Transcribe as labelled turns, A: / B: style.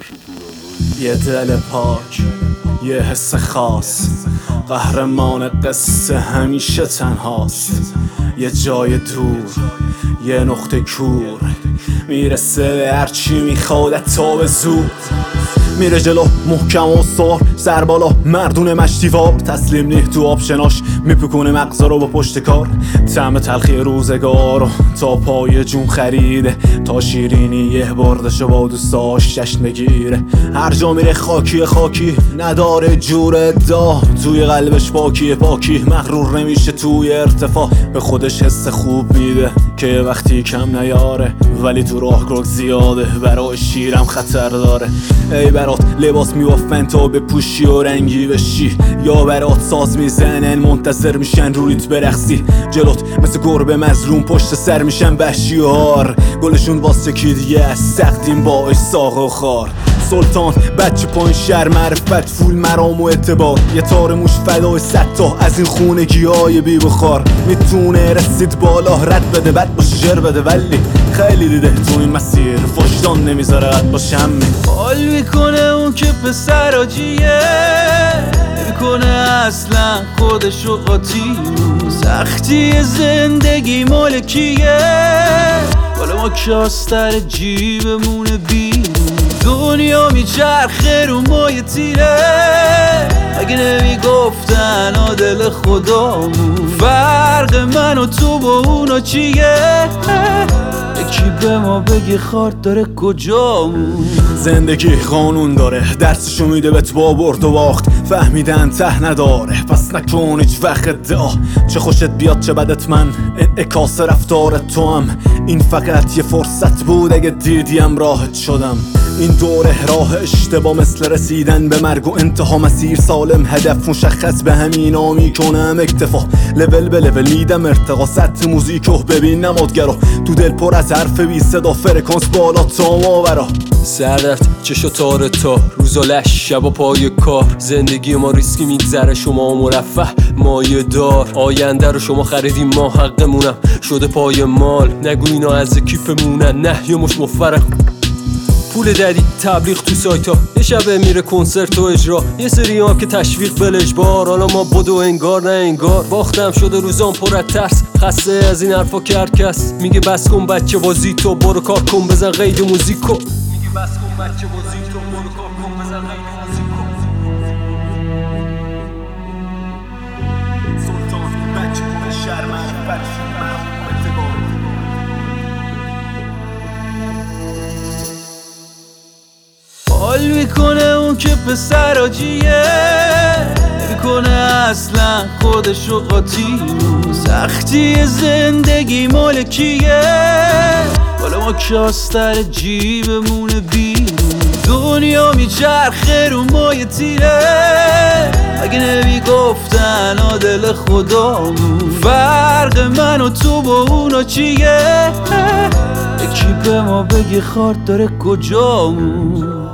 A: یه دل پاک، یه حس خاص، قهرمان قصه همیشه تنهاست. یه جای دور، یه نقطه کور، میرسه به هرچی میخواد تا به زود. میره جلو محکم و سار، سر بالا مردون مشتیوار. تسلیم نی تو آبشناش، میپکونه مغزا رو با پشت کار. طعم تلخی روزگارو تا پای جون خریده، تا شیرینی یه بردشو با دوستاش جشن بگیره. هر جا میره خاکی خاکی، نداره جور ادعا. توی قلبش پاکی پاکی، مغرور نمیشه توی ارتفاع. به خودش حس خوب میده که یه وقتی کم نیاره، ولی تو راهرو زیاده، برای شیرم خطر داره. ای برات لباس میبافن تا بپوشی و رنگی بشی، یا برات ساز میزنن منتظر میشن رویت برقصی. جلوت مثل گربه مظلوم پشت سر میشن وحشی‌هار، گلشون واسه کی دیگه از سقدیم باش ساق و خار. سلطان بچه پایین شهر معرفت، فول مرام و اعتبار. یه تار موش فدای 100 تا از این خونگی های بی بخار. میتونه رسید بالا رد بده، بد باشه جر بده، ولی خیلی دیده تو این مسیر وجدان نمیذاره قد باشه همین.
B: حال میکنه اون که پسر آجیه، نمیکنه اصلا خودشو قاطی. سختی زندگی مالکیه، حالا ما کاستر جیبمونه بیرون. دنیا میچرخه رو مایه تیره، اگه نمیگفتن آدل خدامون. فرق من و تو با اونا چیه؟ یکی به ما بگی خارد داره کجامون.
A: زندگی قانون داره، درسشو میده بهت با برد و باخت. فهمیدن ته نداره، پس نکن هیچ وقت ادعا. چه خوشت بیاد چه بدت، من انعکاس رفتار تو هم. این فقط یه فرصت بود، اگه دیدیم راحت شدم. این دوره راه اشتباه مثل رسیدن به مرگ و انتها. مسیر سالم، هدف مشخص، به همینا میکنم اکتفا. لول به لول میدم ارتقا، سطح موزیکو ببین نمادگرا. تو دل پر از حرف بی صدا، فرکانس بالا تا ماورا.
C: سردت چشو تاره تا روز و لش، شب و پای کار. زندگی ما ریسکی میگذره، شما مرفه مایه دار. آینده رو شما خریدیم، ما حقمونم شده پای مال. نگو اینا از کیفمونن، نه یه مش مفرق. پول دادی تبلیغ تو سایت ها، یه شبه میره کنسرت و اجرا. یه سری هم که تشویق بلجبار، حالا ما بدو انگار نه انگار. باختم شده روزان پر از ترس، خسته از این حرفا که هر کس میگه بس کن بچه بازی تو، برو کار کن بزن قید موزیکو. میگه بس کن بچه بازی تو، برو کار کن بزن قید موزیکو.
A: سلطان بچه پایین شهر معرفت، مرام و اعتبار.
B: حال میکنه اون که پسر آجیه، نمیکنه اصلا خودشو قاطی. سختی زندگی مالکیه، حالا ما کاستر جیبمونه بیرون. دنیا میچرخه رو مایه تیره، اگه نمیگفتن آدل خدامون. فرق من و تو با اونا چیه؟ یکی به ما بگی خارد داره کجامون.